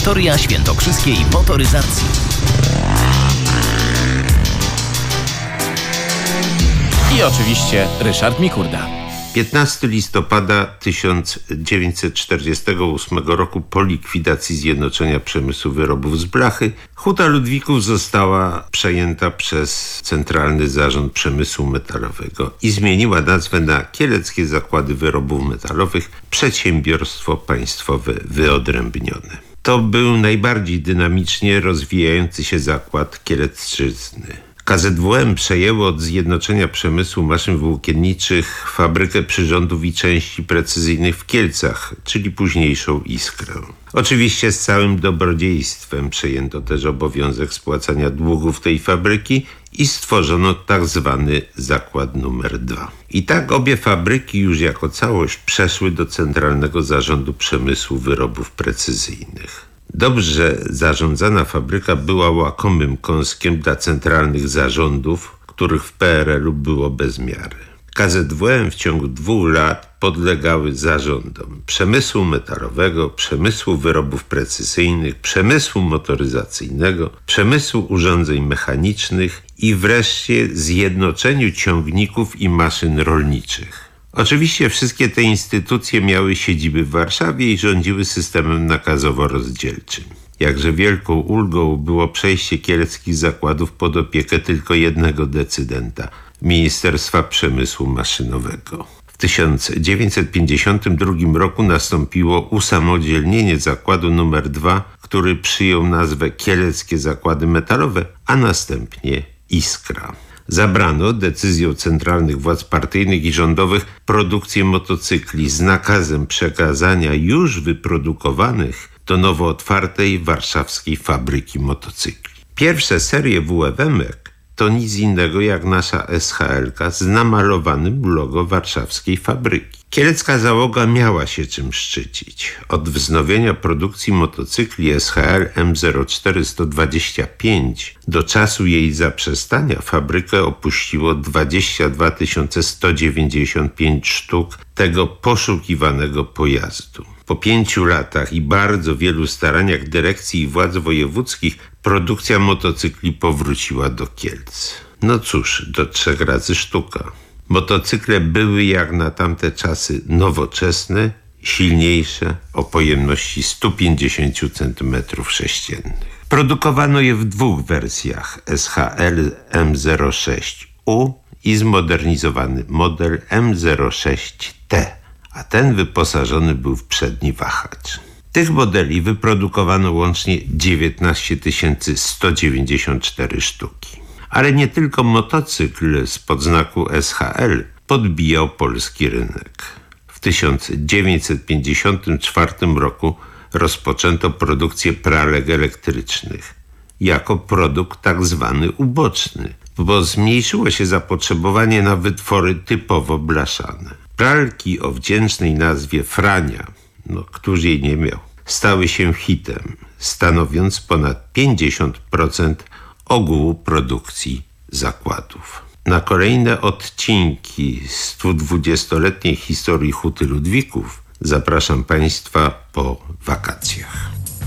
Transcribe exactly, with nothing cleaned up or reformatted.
Historia świętokrzyskiej motoryzacji. I oczywiście Ryszard Mikurda. piętnastego listopada tysiąc dziewięćset czterdziestego ósmego roku po likwidacji Zjednoczenia Przemysłu Wyrobów z Blachy Huta Ludwików została przejęta przez Centralny Zarząd Przemysłu Metalowego i zmieniła nazwę na Kieleckie Zakłady Wyrobów Metalowych, przedsiębiorstwo państwowe wyodrębnione. To był najbardziej dynamicznie rozwijający się zakład Kielecczyzny. K Z W M przejęło od Zjednoczenia Przemysłu Maszyn Włókienniczych fabrykę przyrządów i części precyzyjnych w Kielcach, czyli późniejszą Iskrę. Oczywiście z całym dobrodziejstwem przejęto też obowiązek spłacania długów tej fabryki i stworzono tak zwany zakład numer dwa. I tak obie fabryki już jako całość przeszły do Centralnego Zarządu Przemysłu Wyrobów Precyzyjnych. Dobrze zarządzana fabryka była łakomym kąskiem dla centralnych zarządów, których w P R L u było bez miary. K Z W M w ciągu dwóch lat podlegały zarządom przemysłu metalowego, przemysłu wyrobów precyzyjnych, przemysłu motoryzacyjnego, przemysłu urządzeń mechanicznych i wreszcie zjednoczeniu ciągników i maszyn rolniczych. Oczywiście wszystkie te instytucje miały siedziby w Warszawie i rządziły systemem nakazowo-rozdzielczym. Jakże wielką ulgą było przejście kieleckich zakładów pod opiekę tylko jednego decydenta – Ministerstwa Przemysłu Maszynowego. W tysiąc dziewięćset pięćdziesiątym drugim roku nastąpiło usamodzielnienie zakładu numer dwa, który przyjął nazwę Kieleckie Zakłady Metalowe, a następnie Iskra. Zabrano decyzją centralnych władz partyjnych i rządowych produkcję motocykli z nakazem przekazania już wyprodukowanych do nowo otwartej warszawskiej fabryki motocykli. Pierwsze serie W F M-ek to nic innego jak nasza S H L-ka z namalowanym logo warszawskiej fabryki. Kielecka załoga miała się czym szczycić. Od wznowienia produkcji motocykli S H L M zero cztery sto dwadzieścia pięć do czasu jej zaprzestania fabrykę opuściło dwadzieścia dwa tysiące sto dziewięćdziesiąt pięć sztuk tego poszukiwanego pojazdu. Po pięciu latach i bardzo wielu staraniach dyrekcji i władz wojewódzkich produkcja motocykli powróciła do Kielc. No cóż, do trzech razy sztuka. Motocykle były jak na tamte czasy nowoczesne, silniejsze, o pojemności sto pięćdziesiąt centymetrów sześciennych. Produkowano je w dwóch wersjach S H L M zero sześć U i zmodernizowany model M zero sześć T, a ten wyposażony był w przedni wahacz. Tych modeli wyprodukowano łącznie dziewiętnaście tysięcy sto dziewięćdziesiąt cztery sztuki. Ale nie tylko motocykl spod znaku S H L podbijał polski rynek. W tysiąc dziewięćset pięćdziesiątym czwartym roku rozpoczęto produkcję pralek elektrycznych jako produkt tak zwany uboczny, bo zmniejszyło się zapotrzebowanie na wytwory typowo blaszane. Pralki o wdzięcznej nazwie Frania, no któż jej nie miał, stały się hitem, stanowiąc ponad pięćdziesiąt procent ogółu produkcji zakładów. Na kolejne odcinki sto dwudziestoletniej historii Huty Ludwików zapraszam Państwa po wakacjach.